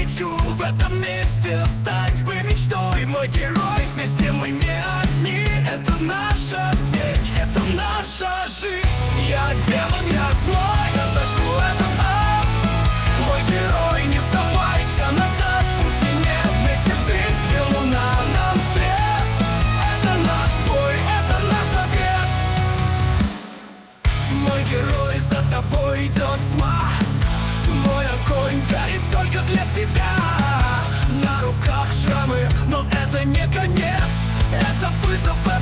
лечу в этом месте, стать бы мечтой. Мой герой, вместе мы не одни. Это наша день, это наша жизнь. Я демон, я злой, я зажгу этот ад. Мой герой, не сдавайся назад, пути нет. Вместе ты, где луна, нам свет. Это наш бой, это наш завет. Мой герой, за тобой идет тьма. Мой огонь горит только для тебя. На руках шрамы, но это не конец. Это вызов.